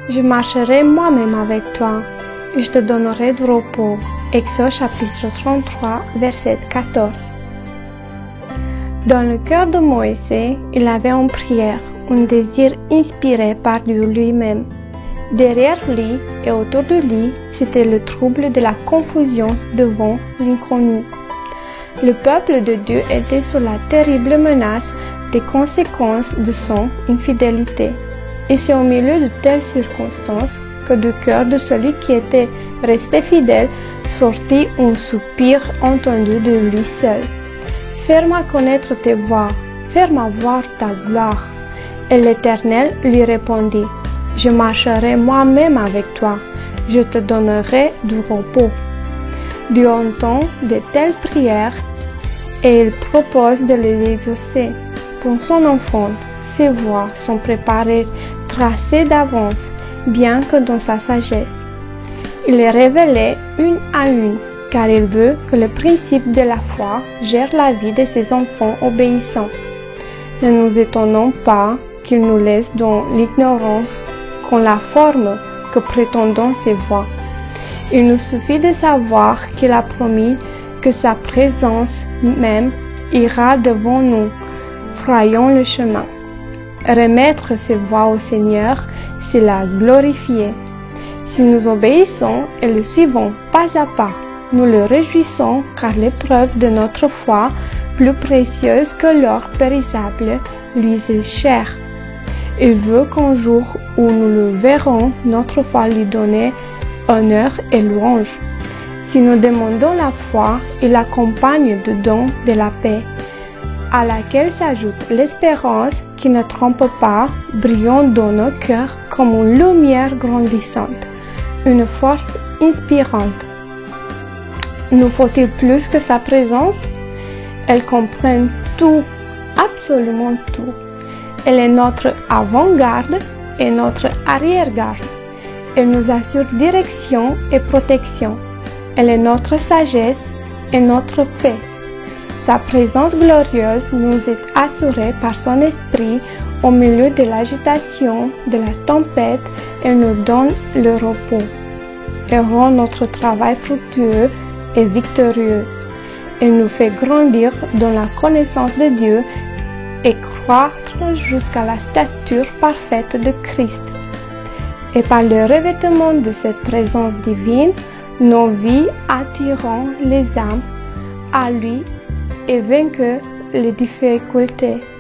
Je marcherai moi-même avec toi. Je te donnerai du repos. Exode chapitre 33, verset 14. Dans le cœur de Moïse, il avait une prière, un désir inspiré par Dieu lui-même. Derrière lui et autour de lui, c'était le trouble de la confusion devant l'inconnu. Le peuple de Dieu était sous la terrible menace des conséquences de son infidélité. Et c'est au milieu de telles circonstances que du cœur de celui qui était resté fidèle sortit un soupir entendu de lui seul. Fais-moi connaître tes voies, fais-moi voir ta gloire. Et l'Éternel lui répondit, je marcherai moi-même avec toi, je te donnerai du repos. Dieu entend de telles prières et il propose de les exaucer. Pour son enfant, ses voies sont préparées, tracées d'avance, bien que dans sa sagesse. Il les révélait une à une, car il veut que le principe de la foi gère la vie de ses enfants obéissants. Ne nous étonnons pas qu'il nous laisse dans l'ignorance qu'on la forme que prétendons ses voies. Il nous suffit de savoir qu'il a promis que sa présence même ira devant nous, frayant le chemin. Remettre ses voies au Seigneur, c'est la glorifier. Si nous obéissons et le suivons pas à pas, nous le réjouissons car l'épreuve de notre foi, plus précieuse que l'or périssable, lui est chère. Il veut qu'un jour où nous le verrons, notre foi lui donne honneur et louange. Si nous demandons la foi, il accompagne de dons de la paix, à laquelle s'ajoute l'espérance qui ne trompe pas, brillant dans nos cœurs comme une lumière grandissante, une force inspirante. Nous faut-il plus que sa présence? Elle comprend tout, absolument tout. Elle est notre avant-garde et notre arrière-garde. Elle nous assure direction et protection. Elle est notre sagesse et notre paix. Sa présence glorieuse nous est assurée par son esprit au milieu de l'agitation, de la tempête. Elle nous donne le repos. Elle rend notre travail fructueux et victorieux. Elle nous fait grandir dans la connaissance de Dieu et croître jusqu'à la stature parfaite de Christ. Et par le revêtement de cette présence divine, nos vies attireront les âmes à lui et vainqueur les difficultés.